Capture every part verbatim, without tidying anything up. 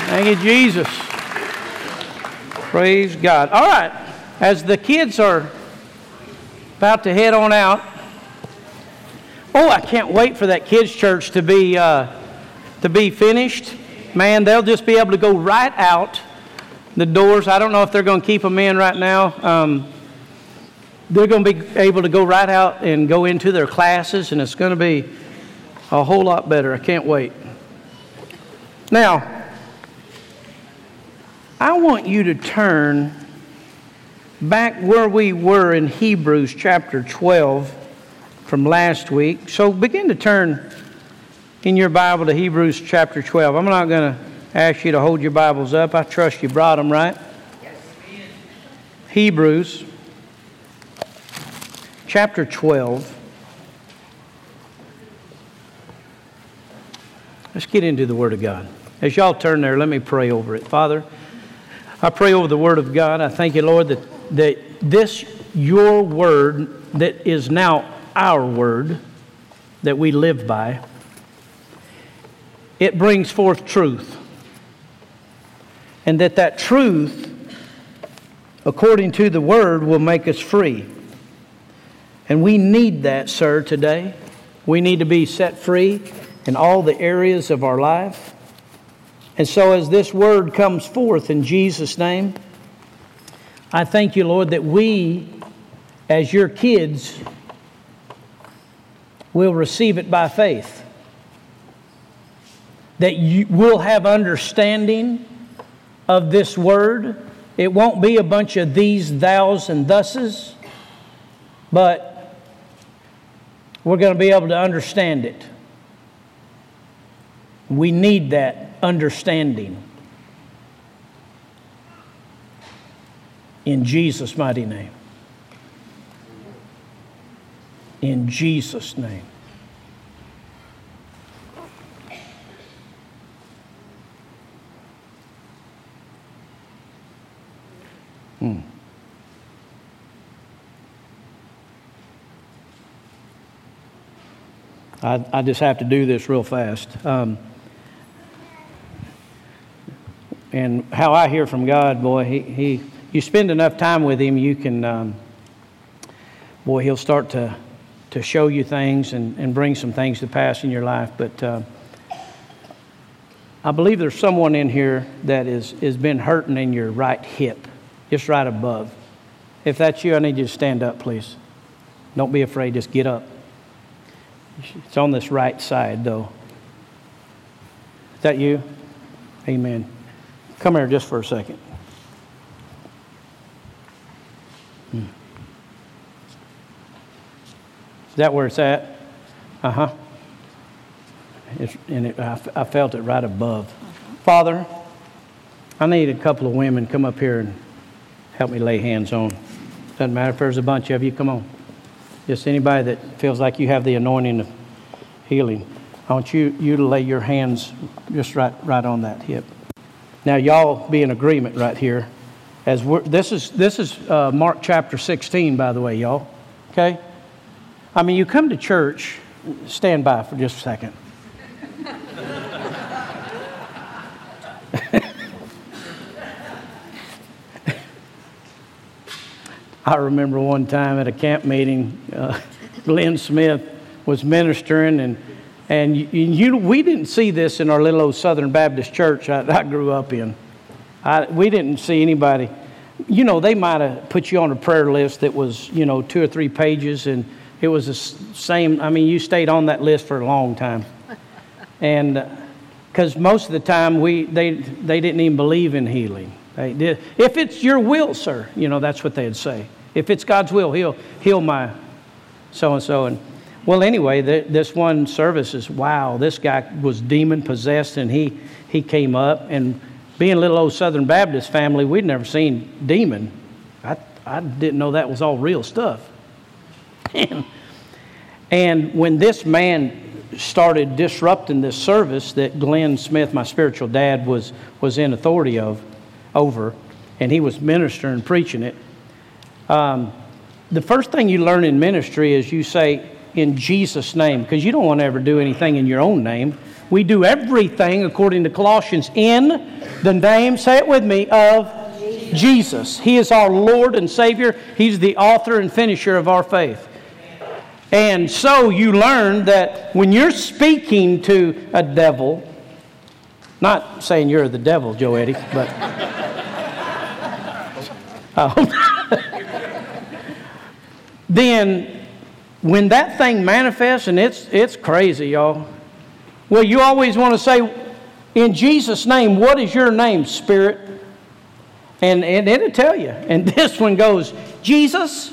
Thank you, Jesus. Praise God. All right. As the kids are about to head on out. Oh, I can't wait for that kids' church to be uh, to be finished. Man, they'll just be able to go right out the doors. I don't know if they're going to keep them in right now. Um, they're going to be able to go right out and go into their classes, and it's going to be a whole lot better. I can't wait. Now, I want you to turn back where we were in Hebrews chapter twelve from last week. So begin to turn in your Bible to Hebrews chapter twelve. I'm not going to ask you to hold your Bibles up. I trust you brought them, right? Yes. Hebrews chapter twelve. Let's get into the Word of God. As y'all turn there, let me pray over it. Father, I pray over the Word of God. I thank you, Lord, that, that this, your Word, that is now our Word, that we live by, it brings forth truth. And that that truth, according to the Word, will make us free. And we need that, sir, today. We need to be set free in all the areas of our life. And so as this Word comes forth in Jesus' name, I thank you, Lord, that we, as your kids, will receive it by faith. That you will have understanding of this Word. It won't be a bunch of these, thous, and thuses, but we're going to be able to understand it. We need that understanding. In Jesus' mighty name. In Jesus' name. Hmm. I, I just have to do this real fast. Um, and how I hear from God, boy, he, he you spend enough time with Him, you can, um, boy, He'll start to, to show you things and, and bring some things to pass in your life. But uh, I believe there's someone in here that is has been hurting in your right hip, just right above. If that's you, I need you to stand up, please. Don't be afraid, just get up. It's on this right side, though. Is that you? Amen. Come here just for a second. Hmm. Is that where it's at? Uh-huh. It's, and it, I, I felt it right above. Uh-huh. Father, I need a couple of women come up here and help me lay hands on. Doesn't matter if there's a bunch of you. Come on. Just anybody that feels like you have the anointing of healing. I want you, you to lay your hands just right, right on that hip. Now, y'all be in agreement right here. As we're, this is this is uh, Mark chapter sixteen, by the way, y'all. Okay? I mean, you come to church. Stand by for just a second. I remember one time at a camp meeting, uh, Glenn Smith was ministering, and and you, you we didn't see this in our little old Southern Baptist church I, I grew up in. I, we didn't see anybody. You know, they might have put you on a prayer list that was, you know, two or three pages, and it was the same. I mean, you stayed on that list for a long time, and because uh, most of the time we they they didn't even believe in healing. They did. If it's your will, sir, you know, that's what they'd say. If it's God's will, He'll heal my so-and-so. And well, anyway, the, this one service is, wow, this guy was demon-possessed, and he, he came up. And being a little old Southern Baptist family, we'd never seen demon. I, I didn't know that was all real stuff. And, and when this man started disrupting this service that Glenn Smith, my spiritual dad, was, was in authority of, over, and he was ministering, preaching it. Um, the first thing you learn in ministry is you say, in Jesus' name, because you don't want to ever do anything in your own name. We do everything, according to Colossians, in the name, say it with me, of Jesus. Jesus. He is our Lord and Savior. He's the author and finisher of our faith. And so you learn that when you're speaking to a devil, not saying you're the devil, Joe Eddie, but uh, then when that thing manifests, and it's it's crazy, y'all. Well, you always want to say, in Jesus' name, what is your name, Spirit? And, and it'll tell you. And this one goes, Jesus.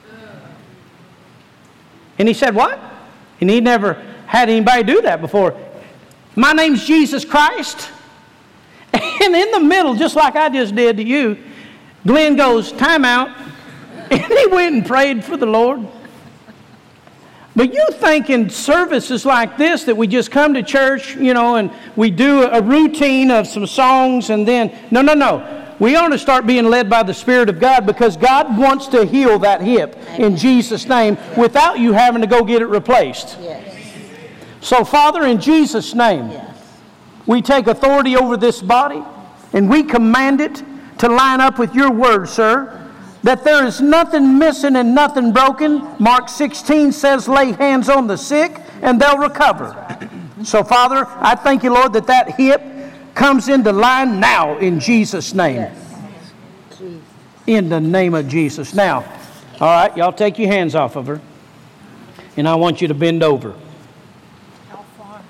And he said, what? And he never had anybody do that before. My name's Jesus Christ. And in the middle, just like I just did to you, Glenn goes, time out. And he went and prayed for the Lord. But you think in services like this that we just come to church, you know, and we do a routine of some songs and then, no, no, no. We ought to start being led by the Spirit of God because God wants to heal that hip in Jesus' name without you having to go get it replaced. Yes. So, Father, in Jesus' name, Yes. we take authority over this body and we command it to line up with your word, sir. That there is nothing missing and nothing broken. Mark sixteen says, lay hands on the sick and they'll recover. So, Father, I thank you, Lord, that that hip comes into line now in Jesus' name. Yes. In the name of Jesus. Now, all right, y'all take your hands off of her. And I want you to bend over. How far?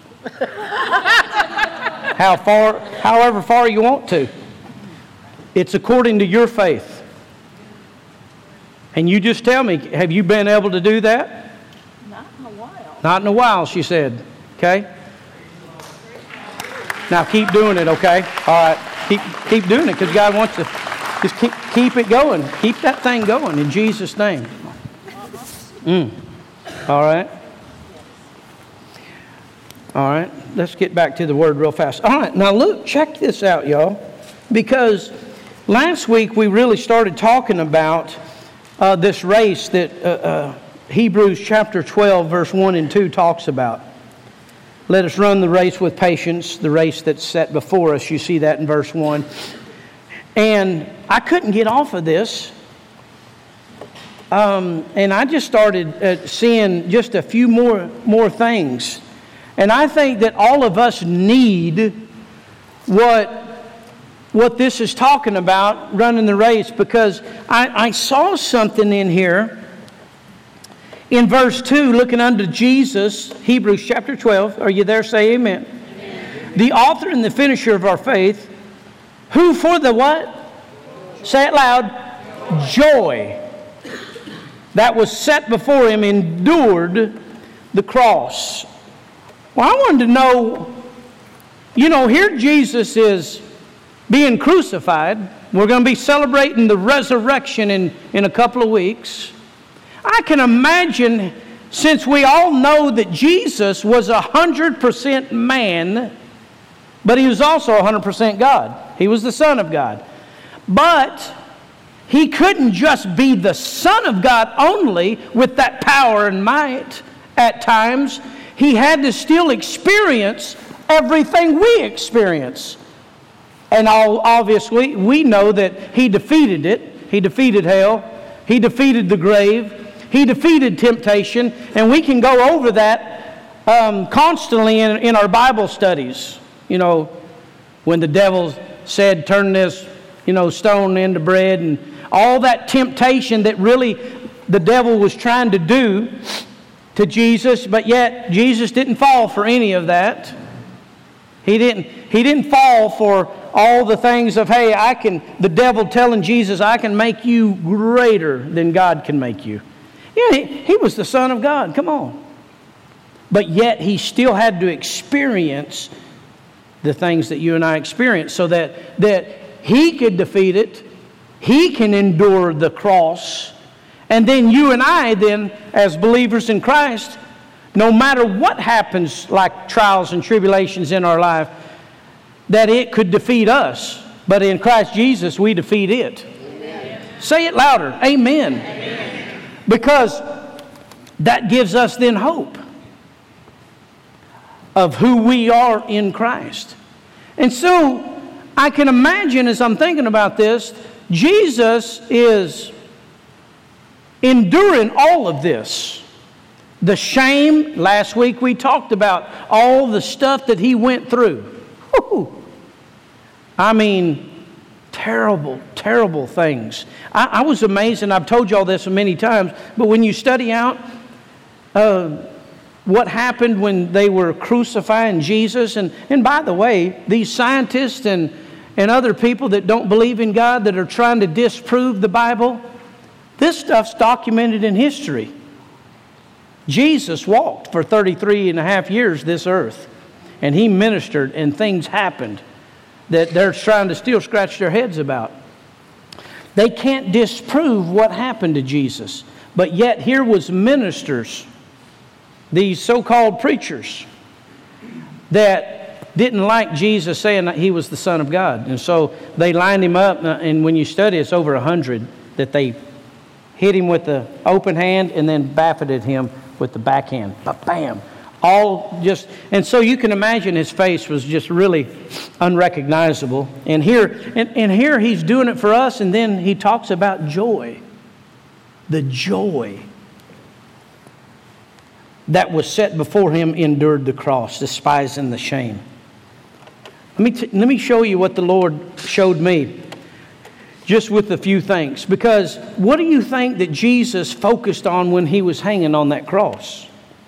How far? However far you want to. It's according to your faith. And you just tell me, have you been able to do that? Not in a while. Not in a while, she said. Okay? Now keep doing it, okay? All right. Keep keep doing it because God wants to just keep keep it going. Keep that thing going in Jesus' name. Mm. All right. All right. Let's get back to the word real fast. All right. Now look, check this out, y'all. Because last week we really started talking about Uh, this race that uh, uh, Hebrews chapter twelve, verse one and two talks about. Let us run the race with patience, the race that's set before us. You see that in verse one. And I couldn't get off of this. Um, and I just started uh, seeing just a few more, more things. And I think that all of us need what... what this is talking about, running the race, because I, I saw something in here in verse two, looking unto Jesus, Hebrews chapter twelve. Are you there? Say amen. Amen. The author and the finisher of our faith, who for the what? Say it loud. Joy that was set before him endured the cross. Well, I wanted to know, you know, here Jesus is being crucified. We're going to be celebrating the resurrection in, in a couple of weeks. I can imagine, since we all know that Jesus was one hundred percent man, but he was also one hundred percent God. He was the Son of God. But he couldn't just be the Son of God only with that power and might at times. He had to still experience everything we experience. And all, obviously, we know that he defeated it. He defeated hell. He defeated the grave. He defeated temptation. And we can go over that um, constantly in, in our Bible studies. You know, when the devil said, turn this, you know, stone into bread. And all that temptation that really the devil was trying to do to Jesus. But yet, Jesus didn't fall for any of that. He didn't, he didn't fall for all the things of, hey, I can, the devil telling Jesus, I can make you greater than God can make you. Yeah, he, he was the Son of God. Come on. But yet he still had to experience the things that you and I experience so that, that he could defeat it. He can endure the cross. And then you and I then, as believers in Christ, no matter what happens, like trials and tribulations in our life, that it could defeat us. But in Christ Jesus, we defeat it. Amen. Say it louder. Amen. Amen. Because that gives us then hope. of who we are in Christ. And so I can imagine as I'm thinking about this, Jesus is enduring all of this. The shame, last week we talked about all the stuff that he went through. Woo-hoo. I mean, terrible, terrible things. I, I was amazed, and I've told you all this many times, but when you study out uh, what happened when they were crucifying Jesus, and, and by the way, these scientists and, and other people that don't believe in God that are trying to disprove the Bible, this stuff's documented in history. Jesus walked for thirty-three and a half years this earth, and he ministered, and things happened that they're trying to still scratch their heads about. They can't disprove what happened to Jesus, but yet here was ministers, these so-called preachers, that didn't like Jesus saying that he was the Son of God. And so they lined him up, and when you study, it's over a hundred that they hit him with the open hand and then buffeted him with the backhand. But bam! All just, and so you can imagine his face was just really unrecognizable. And here, and, and here he's doing it for us, and then he talks about joy. The joy that was set before him endured the cross, despising the shame. Let me, t- let me show you what the Lord showed me, just with a few things. Because what do you think that Jesus focused on when he was hanging on that cross?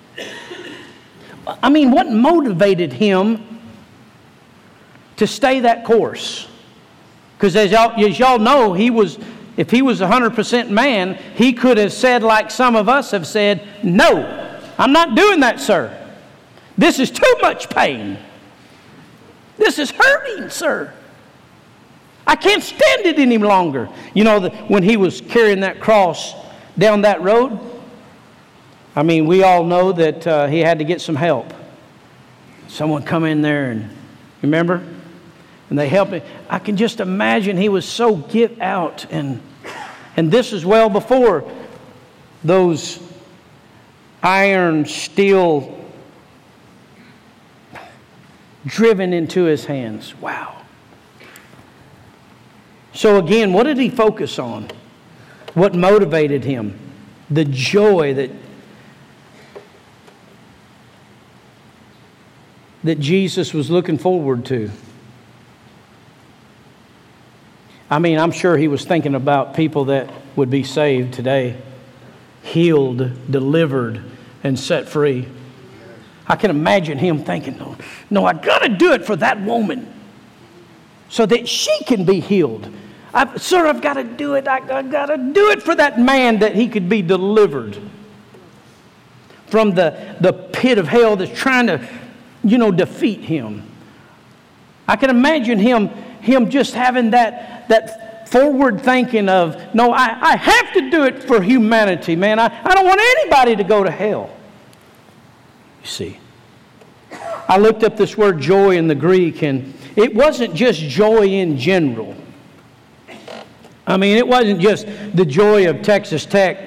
I mean, what motivated him to stay that course? Because as y'all, as y'all know, he was, if he was one hundred percent man, he could have said, like some of us have said, "No, I'm not doing that, sir. This is too much pain. This is hurting, sir. I can't stand it any longer." You know, the, when he was carrying that cross down that road, I mean, we all know that uh, he had to get some help. Someone come in there and, remember? And they helped him. I can just imagine he was so get out. And, and this is well before those iron, steel driven into his hands. Wow. So again, what did he focus on? What motivated him? The joy that that Jesus was looking forward to. I mean, I'm sure he was thinking about people that would be saved today, healed, delivered, and set free. I can imagine him thinking, no, no, I got to do it for that woman so that she can be healed. I, sir, I've got to do it. I, I got to do it for that man that he could be delivered from the, the pit of hell that's trying to, you know, defeat him. I can imagine him him just having that that forward thinking of, no, I, I have to do it for humanity, man. I, I don't want anybody to go to hell. You see, I looked up this word joy in the Greek, and it wasn't just joy in general. I mean, it wasn't just the joy of Texas Tech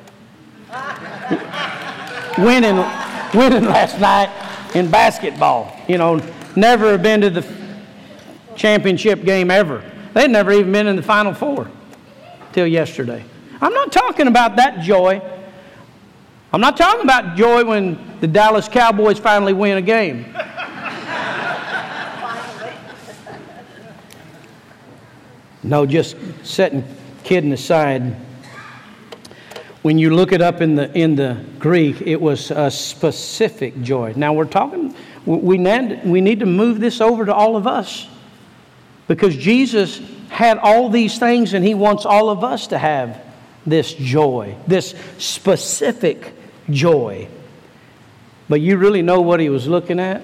winning winning last night in basketball. You know, never have been to the championship game ever. They'd never even been in the Final Four till yesterday. I'm not talking about that joy. I'm not talking about joy when the Dallas Cowboys finally win a game. No, just setting kidding aside. When you look it up in the in the Greek, it was a specific joy. Now we're talking, we need, we need to move this over to all of us. Because Jesus had all these things, and he wants all of us to have this joy, this specific joy. But you really know what he was looking at?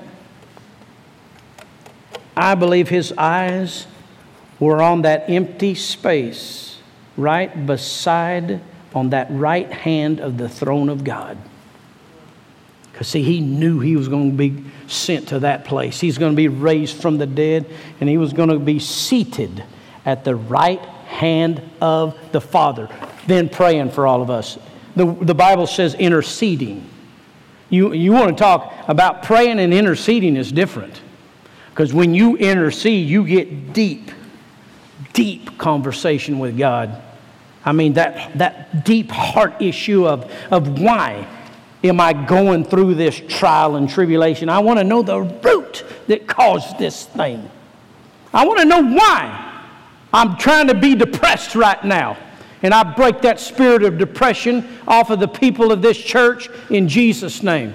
I believe his eyes were on that empty space right beside, on that right hand of the throne of God. Because see, he knew he was going to be sent to that place. He's going to be raised from the dead, and he was going to be seated at the right hand of the Father, then praying for all of us. The, the Bible says interceding. You, you want to talk about praying and interceding is different. Because when you intercede, you get deep, deep conversation with God. I mean, that, that deep heart issue of, of why am I going through this trial and tribulation? I want to know the root that caused this thing. I want to know why I'm trying to be depressed right now. And I break that spirit of depression off of the people of this church in Jesus' name.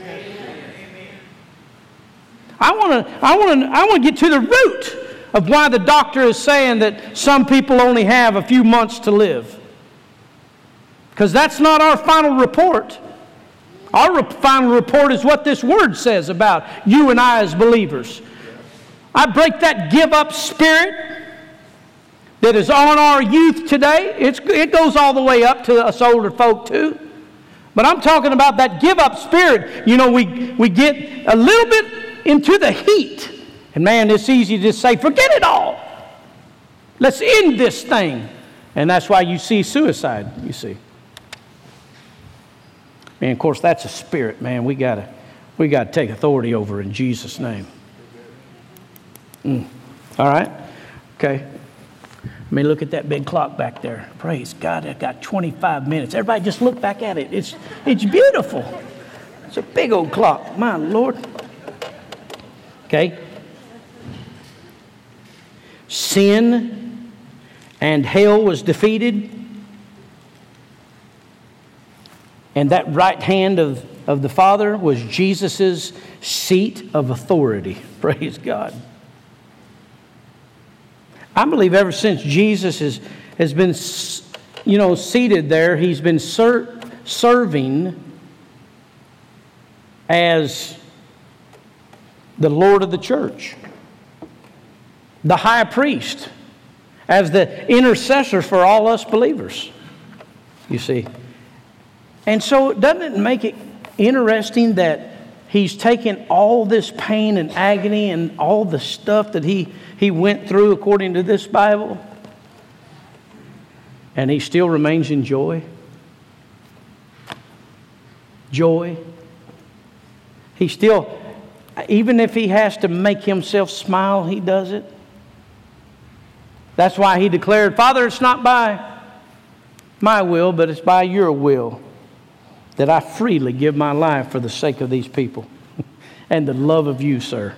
I want to I want to I want to get to the root of why the doctor is saying that some people only have a few months to live. Because that's not our final report. Our re- final report is what this word says about you and I as believers. I break that give up spirit that is on our youth today. It's, it goes all the way up to us older folk too. But I'm talking about that give up spirit. You know, we, we get a little bit into the heat. And man, it's easy to just say, forget it all. Let's end this thing. And that's why you see suicide, you see. And of course, that's a spirit, man. We gotta, we gotta take authority over in Jesus' name. Mm. All right? Okay. Let me look at that big clock back there. Praise God, I've got twenty-five minutes. Everybody just look back at it. It's, it's beautiful. It's a big old clock. My Lord. Okay. Sin and hell was defeated. And that right hand of, of the Father was Jesus' seat of authority. Praise God. I believe ever since Jesus has, has been, you know, seated there, he's been ser- serving as the Lord of the church, the high priest, as the intercessor for all us believers, you see. And so doesn't it make it interesting that he's taken all this pain and agony and all the stuff that he, he went through according to this Bible, and he still remains in joy? Joy. He still, even if he has to make himself smile, he does it. That's why he declared, Father, it's not by my will, but it's by your will that I freely give my life for the sake of these people and the love of you, sir.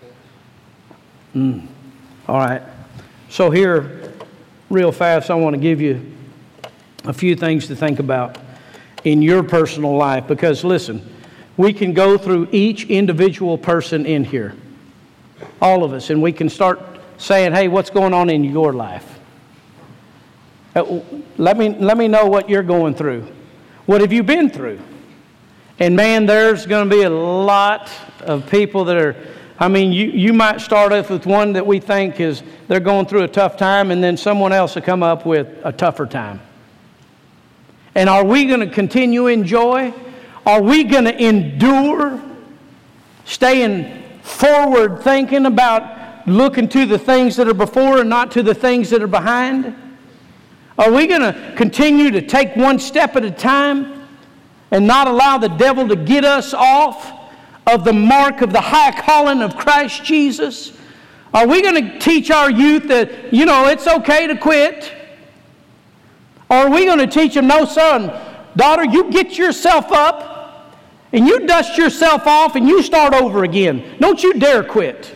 Mm. All right. So here, real fast, I want to give you a few things to think about in your personal life. Because listen, we can go through each individual person in here, all of us, and we can start saying, hey, what's going on in your life? Uh, let me, let me know what you're going through. What have you been through? And man, there's going to be a lot of people that are, I mean, you, you might start off with one that we think is, they're going through a tough time, and then someone else will come up with a tougher time. And are we going to continue in joy? Are we going to endure, staying forward, thinking about looking to the things that are before and not to the things that are behind? Are we going to continue to take one step at a time and not allow the devil to get us off of the mark of the high calling of Christ Jesus? Are we going to teach our youth that, you know, it's okay to quit? Or are we going to teach them, no, son, daughter, you get yourself up and you dust yourself off and you start over again. Don't you dare quit.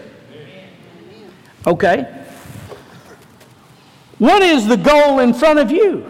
Okay. What is the goal in front of you?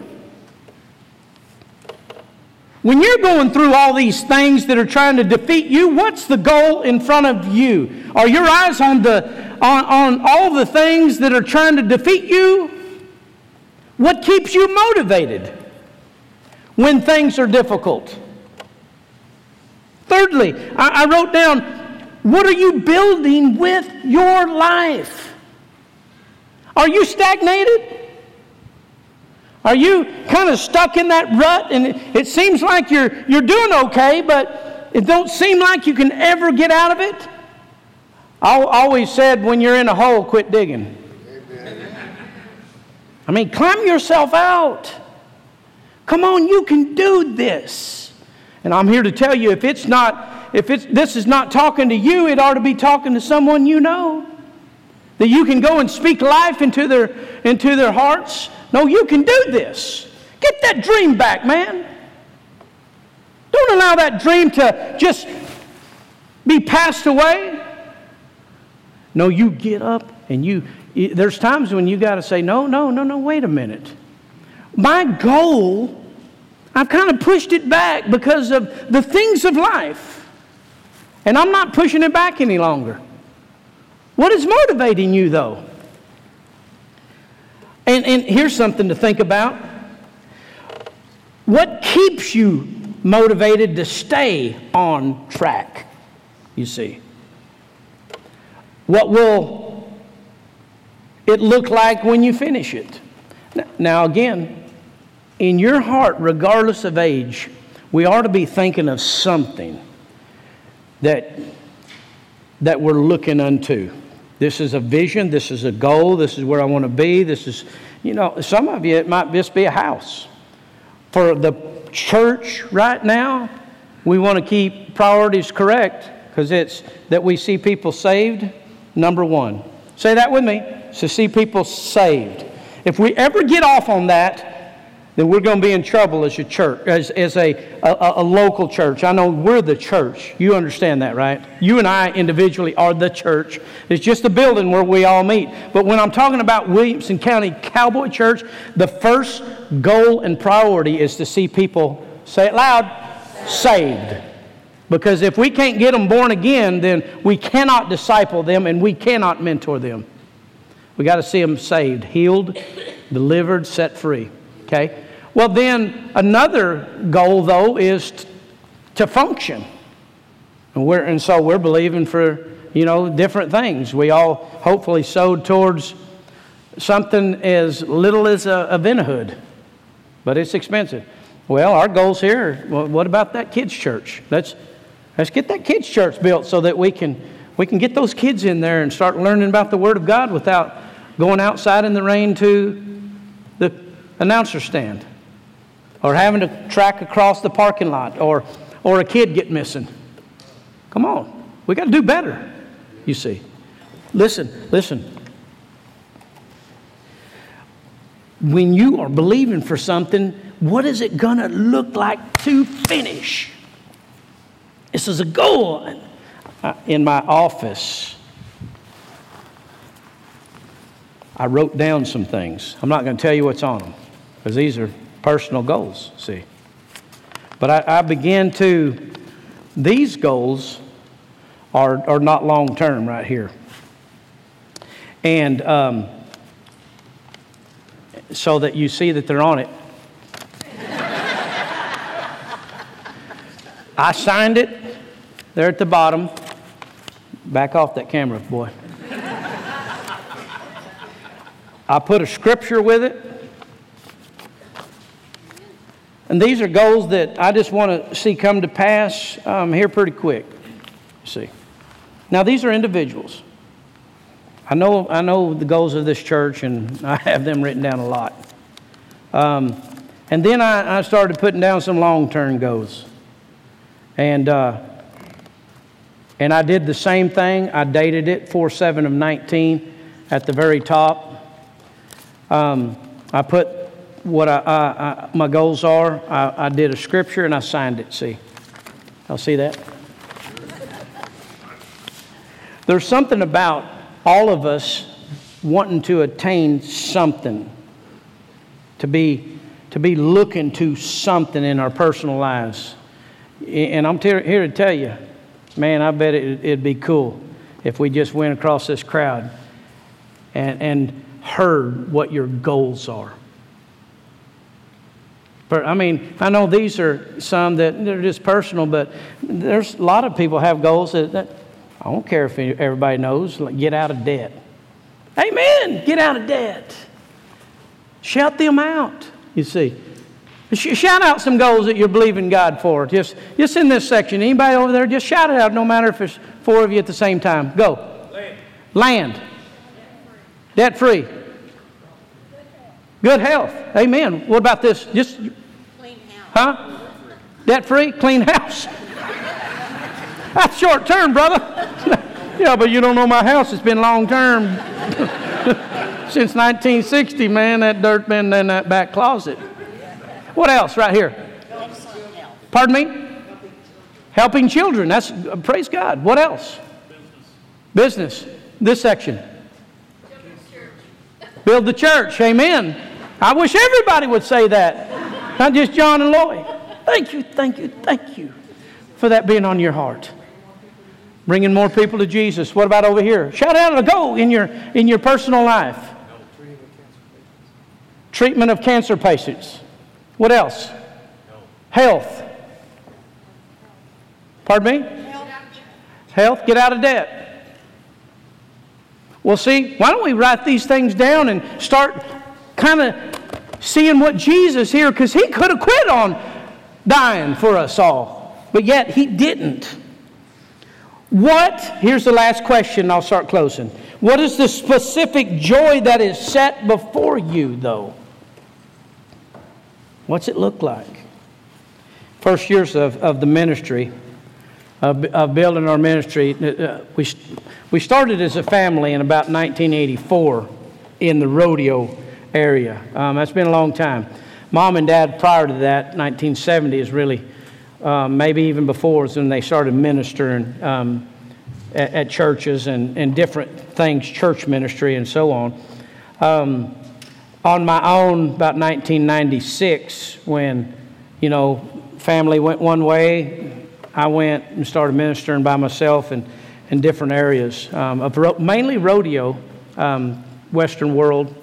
When you're going through all these things that are trying to defeat you, what's the goal in front of you? Are your eyes on the on, on all the things that are trying to defeat you? What keeps you motivated when things are difficult? Thirdly, I, I wrote down, what are you building with your life? Are you stagnated? Are you kind of stuck in that rut, and it, it seems like you're you're doing okay, but it don't seem like you can ever get out of it? I always said, when you're in a hole, quit digging. Amen. I mean, climb yourself out. Come on, you can do this. And I'm here to tell you, if it's not, if it's this is not talking to you, it ought to be talking to someone you know. That you can go and speak life into their into their hearts. No, you can do this. Get that dream back, man. Don't allow that dream to just be passed away. No, you get up and you, there's times when you got to say, no, no, no, no, wait a minute. My goal, I've kind of pushed it back because of the things of life. And I'm not pushing it back any longer. What is motivating you, though? And, and here's something to think about. What keeps you motivated to stay on track, you see? What will it look like when you finish it? Now, again, in your heart, regardless of age, we ought to be thinking of something that, that we're looking unto. This is a vision. This is a goal. This is where I want to be. This is, you know, some of you, it might just be a house. For the church right now, we want to keep priorities correct because it's that we see people saved, number one. Say that with me. To see people saved. If we ever get off on that, then we're going to be in trouble as a church, as, as a, a, a local church. I know we're the church. You understand that, right? You and I individually are the church. It's just a building where we all meet. But when I'm talking about Williamson County Cowboy Church, the first goal and priority is to see people, say it loud, saved. Because if we can't get them born again, then we cannot disciple them and we cannot mentor them. We got to see them saved, healed, delivered, set free. Okay? Well, then another goal, though, is t- to function. And, we're, and so we're believing for, you know, different things. We all hopefully sowed towards something as little as a, a vent-a-hood. But it's expensive. Well, our goals here, well, what about that kids' church? Let's, let's get that kids' church built so that we can, we can get those kids in there and start learning about the Word of God without going outside in the rain to the announcer stand, or having to track across the parking lot, or or a kid get missing. Come on, we got to do better, you see. Listen, listen. When you are believing for something, what is it going to look like to finish? This is a goal. In my office, I wrote down some things. I'm not going to tell you what's on them, because these are personal goals, see. But I, I began to, these goals are, are not long-term right here. And um, so that you see that they're on it. I signed it there at the bottom. Back off that camera, boy. I put a scripture with it. And these are goals that I just want to see come to pass um, here pretty quick. You see. Now, these are individuals. I know I know the goals of this church, and I have them written down a lot. Um, and then I, I started putting down some long-term goals. And uh, and I did the same thing. I dated it, four seven of nineteen at the very top. Um, I put what I, I, I, my goals are. I, I did a scripture and I signed it. See, I'll see that. There's something about all of us wanting to attain something, to be to be looking to something in our personal lives. And I'm here to tell you, man, I bet it, it'd be cool if we just went across this crowd and and. heard what your goals are. But, I mean, I know these are some that they're just personal, but there's a lot of people have goals that, that I don't care if everybody knows, like get out of debt. Amen. Get out of debt. Shout them out, you see. Shout out some goals that you're believing God for. Just, just in this section. Anybody over there, just shout it out, no matter if it's four of you at the same time. Go. Land. Land. Debt-free. Good health. Amen. What about this? Just clean house. Huh? Debt-free, clean house. That's short term, brother. Yeah, but you don't know my house. It's been long term. Since nineteen sixty, man, that dirt been in that back closet. What else right here? Pardon me? Helping children. That's, uh, praise God. What else? Business. Business. This section. Build the church. Amen. I wish everybody would say that. Not just John and Lloyd. Thank you, thank you, thank you for that being on your heart. Bringing more people to Jesus. What about over here? Shout out a go in your in your personal life. Treatment of cancer patients. What else? Health. Pardon me? Health. Get out of debt. Well, see, why don't we write these things down and start kind of seeing what Jesus here, because he could have quit on dying for us all, but yet he didn't. What, here's the last question, I'll start closing. What is the specific joy that is set before you, though? What's it look like? First years of, of the ministry, of, of building our ministry, uh, we, we started as a family in about nineteen eighty-four in the rodeo area. Um, that's been a long time. Mom and Dad, prior to that, nineteen seventy is really, um, maybe even before, is when they started ministering um, at, at churches and, and different things, church ministry and so on. Um, on my own, about nineteen ninety-six, when, you know, family went one way, I went and started ministering by myself in, in different areas, um, of ro- mainly rodeo, um, Western world.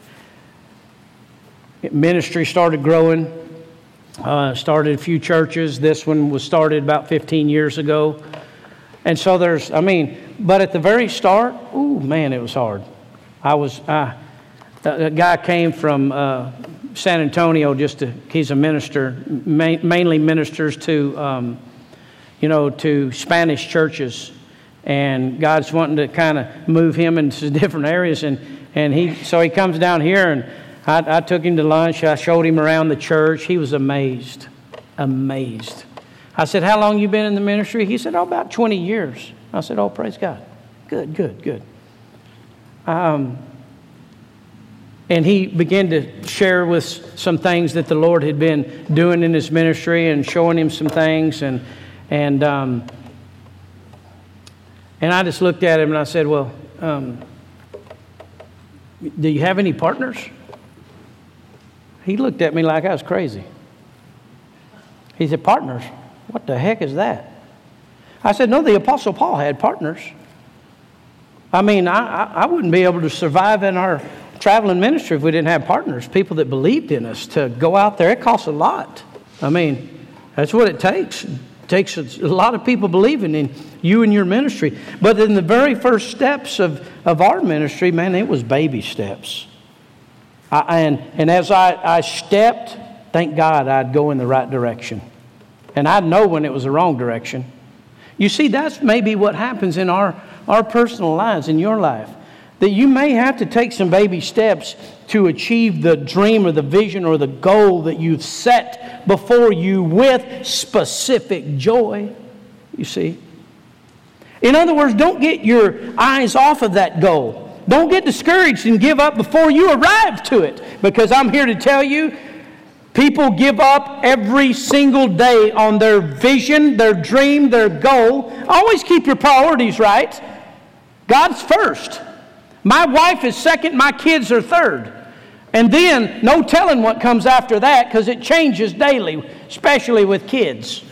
Ministry started growing, uh, started a few churches. This one was started about fifteen years ago. And so there's, I mean, but at the very start, ooh, man, it was hard. I was, uh, a guy came from uh, San Antonio, just to, he's a minister, ma- mainly ministers to, um, you know, to Spanish churches. And God's wanting to kind of move him into different areas. And, and he, so he comes down here, and I, I took him to lunch. I showed him around the church. He was amazed, amazed. I said, how long you been in the ministry? He said, oh, about twenty years. I said, oh, praise God. Good, good, good. Um, and he began to share with some things that the Lord had been doing in his ministry and showing him some things. And and um, and I just looked at him and I said, well, um, do you have any partners? He looked at me like I was crazy. He said, partners? What the heck is that? I said, no, the Apostle Paul had partners. I mean, I, I wouldn't be able to survive in our traveling ministry if we didn't have partners, people that believed in us to go out there. It costs a lot. I mean, that's what it takes. It takes a lot of people believing in you and your ministry. But in the very first steps of, of our ministry, man, it was baby steps. I, and, and as I, I stepped, thank God I'd go in the right direction. And I'd know when it was the wrong direction. You see, that's maybe what happens in our, our personal lives, in your life. That you may have to take some baby steps to achieve the dream or the vision or the goal that you've set before you with specific joy, you see. In other words, don't get your eyes off of that goal. Don't get discouraged and give up before you arrive to it. Because I'm here to tell you, people give up every single day on their vision, their dream, their goal. Always keep your priorities right. God's first. My wife is second, my kids are third. And then, no telling what comes after that, because it changes daily, especially with kids.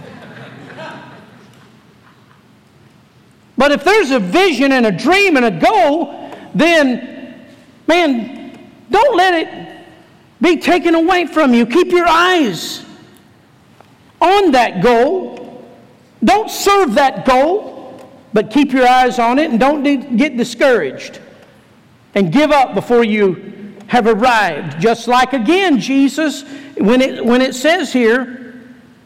But if there's a vision and a dream and a goal, then, man, don't let it be taken away from you. Keep your eyes on that goal. Don't serve that goal, but keep your eyes on it, and don't get discouraged and give up before you have arrived. Just like, again, Jesus, when it, when it says here,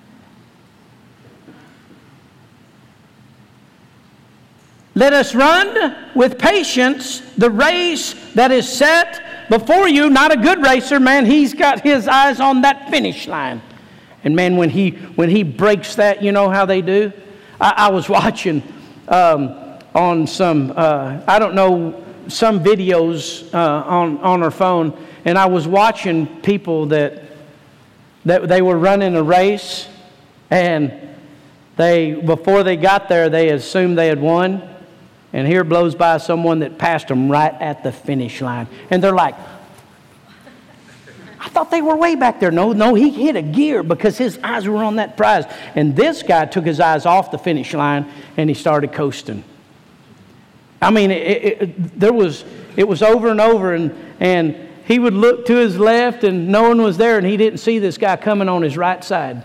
let us run with patience the race that is set before you. Not a good racer, man. He's got his eyes on that finish line. And man, when he when he breaks that, you know how they do? I, I was watching um, on some, uh, I don't know, some videos uh, on, on our phone, and I was watching people that, that they were running a race, and they before they got there, they assumed they had won. And here blows by someone that passed them right at the finish line. And they're like, I thought they were way back there. No, no, he hit a gear because his eyes were on that prize. And this guy took his eyes off the finish line and he started coasting. I mean, it, it, it, there was it was over and over, and, and he would look to his left and no one was there, and he didn't see this guy coming on his right side.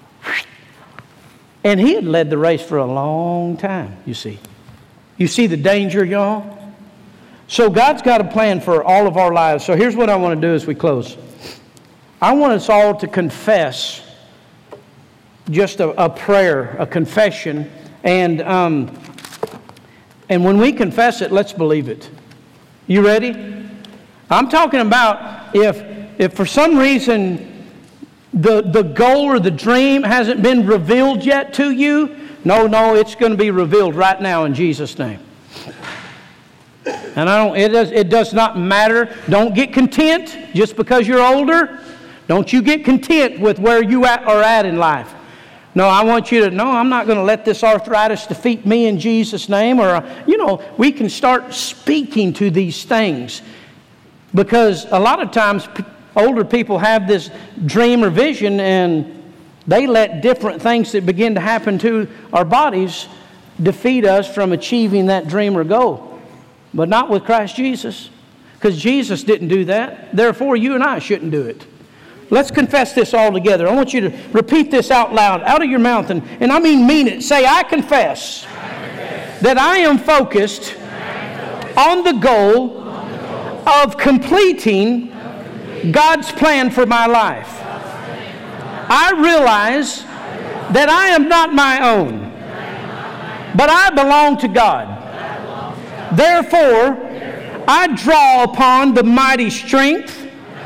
And he had led the race for a long time, you see. You see the danger, y'all? So God's got a plan for all of our lives. So here's what I want to do as we close. I want us all to confess just a, a prayer, a confession. And, um, and when we confess it, let's believe it. You ready? I'm talking about if, if for some reason the, the goal or the dream hasn't been revealed yet to you, No, no, it's going to be revealed right now in Jesus' name. And I don't. It does. It does not matter. Don't get content just because you're older. Don't you get content with where you at, are at in life. No, I want you to. No, I'm not going to let this arthritis defeat me in Jesus' name. Or you know, we can start speaking to these things, because a lot of times p- older people have this dream or vision, and they let different things that begin to happen to our bodies defeat us from achieving that dream or goal. But not with Christ Jesus. Because Jesus didn't do that. Therefore, you and I shouldn't do it. Let's confess this all together. I want you to repeat this out loud, out of your mouth. And, and I mean mean it. Say, I confess, I confess that I am focused, I am focused on, the goal on the goal of completing, of completing God's plan for my life. I realize that I am not my own, but I belong to God. Therefore, I draw upon the mighty strength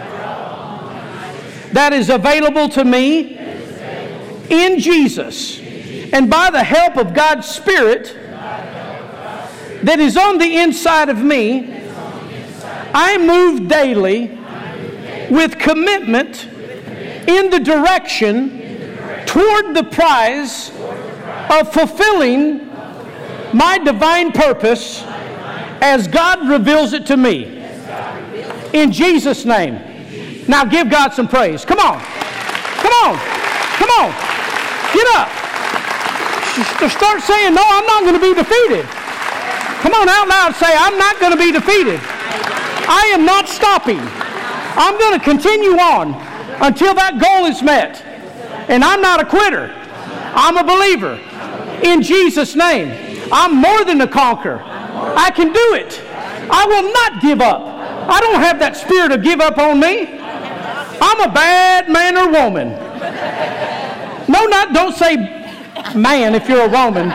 that is available to me in Jesus. And by the help of God's Spirit that is on the inside of me, I move daily with commitment in the direction toward the prize of fulfilling my divine purpose as God reveals it to me. In Jesus' name. Now give God some praise. Come on. Come on. Come on. Get up. Start saying, no, I'm not going to be defeated. Come on out loud. Say, I'm not going to be defeated. I am not stopping. I'm going to continue on until that goal is met. And I'm not a quitter. I'm a believer. In Jesus' name. I'm more than a conqueror. I can do it. I will not give up. I don't have that spirit of give up on me. I'm a bad man or woman. No, not, don't say man if you're a woman.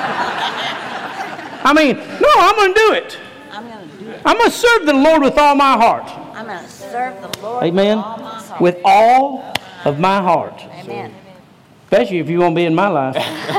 I mean, no, I'm going to do it. I'm going to do it. I'm going to serve the Lord with all my heart. I'm going to serve the Lord Amen. with all my heart. With all of my heart. Amen. Especially if you want to be in my life.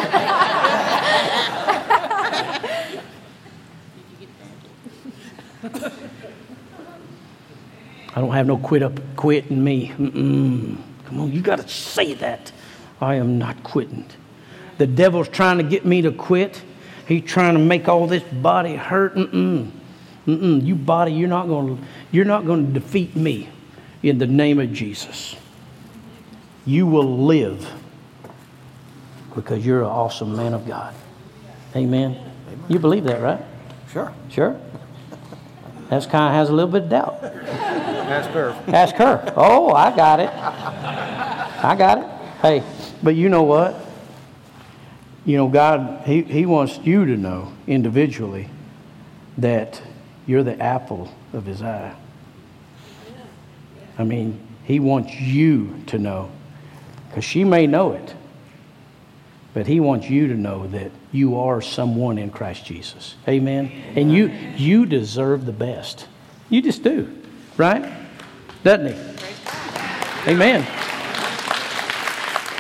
I don't have no quit up, quit in me. Mm-mm. Come on, you got to say that. I am not quitting. The devil's trying to get me to quit. He's trying to make all this body hurt. Mm-mm. Mm-mm. You body, you're not going to, you're not going to defeat me in the name of Jesus. You will live because you're an awesome man of God. Amen. Amen. You believe that, right? Sure. Sure. That's kind of has a little bit of doubt. Ask her. Ask her. Oh, I got it. I got it. Hey, but you know what? You know, God, he, he wants you to know individually that you're the apple of His eye. I mean, He wants you to know, because she may know it, but He wants you to know that you are someone in Christ Jesus. Amen? And you you deserve the best. You just do. Right? Doesn't He? Amen.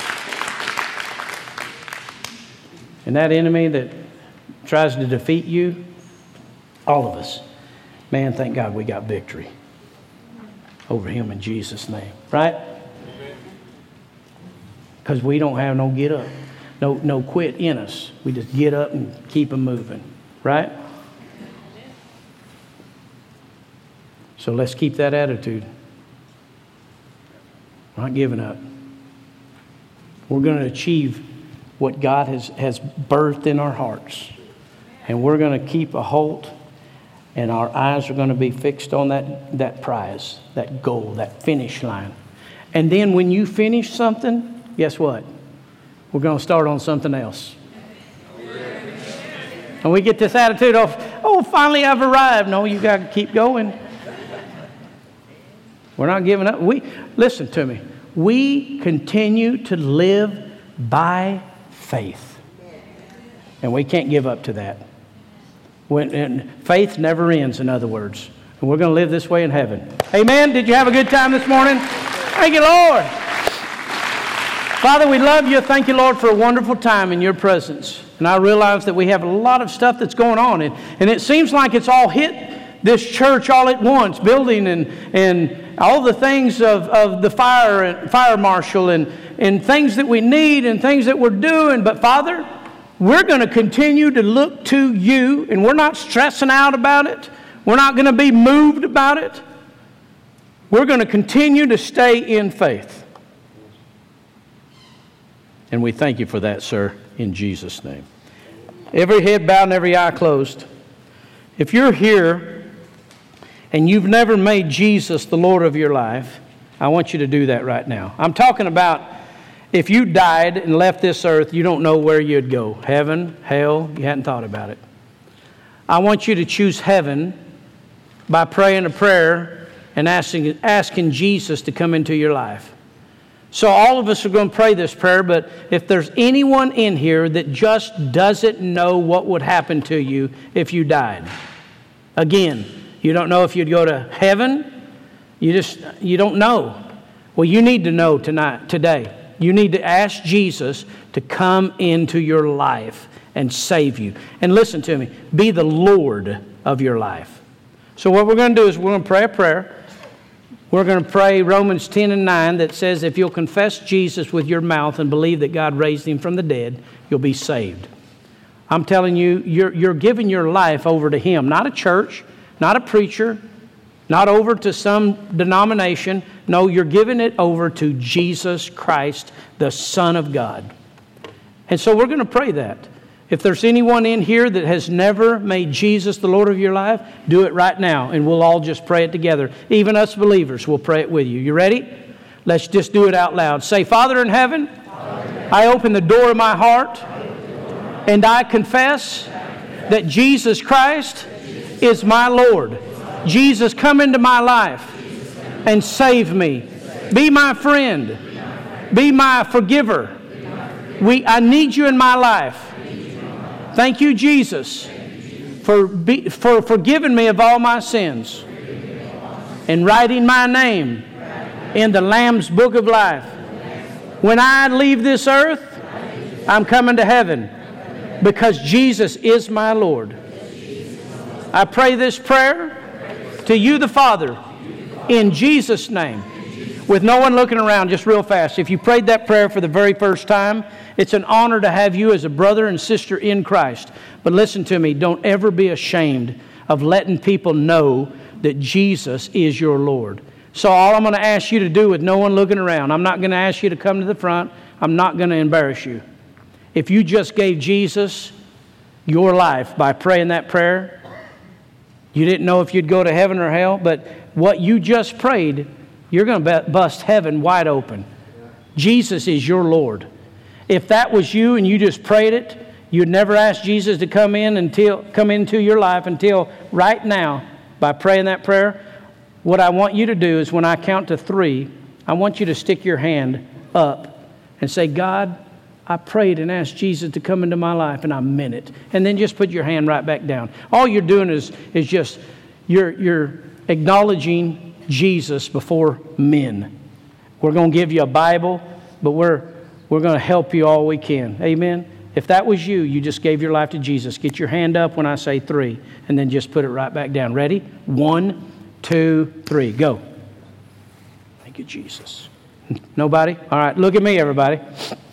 And that enemy that tries to defeat you, all of us, man, thank God we got victory over him in Jesus' name. Right? Because we don't have no get up, no, no quit in us. We just get up and keep them moving. Right? So let's keep that attitude. We're not giving up. We're going to achieve what God has, has birthed in our hearts. And we're going to keep a hold, and our eyes are going to be fixed on that, that prize, that goal, that finish line. And then when you finish something, guess what? We're going to start on something else. And we get this attitude of, oh, finally I've arrived. No, you got to keep going. We're not giving up. We listen to me. We continue to live by faith. And we can't give up to that. When, and faith never ends, in other words. And we're going to live this way in heaven. Amen. Did you have a good time this morning? Thank you, Lord. Father, we love you. Thank you, Lord, for a wonderful time in your presence. And I realize that we have a lot of stuff that's going on. And, and it seems like it's all hit this church all at once, building and, and all the things of, of the fire and fire marshal and, and things that we need and things that we're doing. But Father, we're going to continue to look to you, and we're not stressing out about it. We're not going to be moved about it. We're going to continue to stay in faith. And we thank you for that, sir, in Jesus' name. Every head bowed and every eye closed. If you're here and you've never made Jesus the Lord of your life, I want you to do that right now. I'm talking about if you died and left this earth, you don't know where you'd go. Heaven, hell, you hadn't thought about it. I want you to choose heaven by praying a prayer and asking, asking Jesus to come into your life. So all of us are going to pray this prayer, but if there's anyone in here that just doesn't know what would happen to you if you died, again, you don't know if you'd go to heaven, you just, you don't know. Well, you need to know tonight, today. You need to ask Jesus to come into your life and save you. And listen to me, be the Lord of your life. So what we're going to do is we're going to pray a prayer. We're going to pray Romans ten and nine that says if you'll confess Jesus with your mouth and believe that God raised him from the dead, you'll be saved. I'm telling you, you're, you're giving your life over to him, not a church, not a preacher, not over to some denomination. No, you're giving it over to Jesus Christ, the Son of God. And so we're going to pray that. If there's anyone in here that has never made Jesus the Lord of your life, do it right now, and we'll all just pray it together. Even us believers will pray it with you. You ready? Let's just do it out loud. Say, Father in heaven, Father, I open the door of my heart, and I confess that Jesus Christ is my Lord. Jesus, come into my life and save me. Be my friend. Be my forgiver. We, I need you in my life. Thank you, Jesus, for, be, for forgiving me of all my sins and writing my name in the Lamb's Book of Life. When I leave this earth, I'm coming to heaven because Jesus is my Lord. I pray this prayer to you, the Father, in Jesus' name. With no one looking around, just real fast. If you prayed that prayer for the very first time, it's an honor to have you as a brother and sister in Christ. But listen to me, don't ever be ashamed of letting people know that Jesus is your Lord. So all I'm going to ask you to do with no one looking around, I'm not going to ask you to come to the front. I'm not going to embarrass you. If you just gave Jesus your life by praying that prayer, you didn't know if you'd go to heaven or hell, but what you just prayed, you're going to bust heaven wide open. Jesus is your Lord. If that was you and you just prayed it, you'd never ask Jesus to come in until come into your life until right now by praying that prayer. What I want you to do is when I count to three, I want you to stick your hand up and say, God, I prayed and asked Jesus to come into my life, and I meant it. And then just put your hand right back down. All you're doing is, is just, you're, you're acknowledging Jesus before men. We're going to give you a Bible, but we're, we're going to help you all we can. Amen? If that was you, you just gave your life to Jesus. Get your hand up when I say three, and then just put it right back down. Ready? One, two, three. Go. Thank you, Jesus. Nobody? All right, look at me, everybody.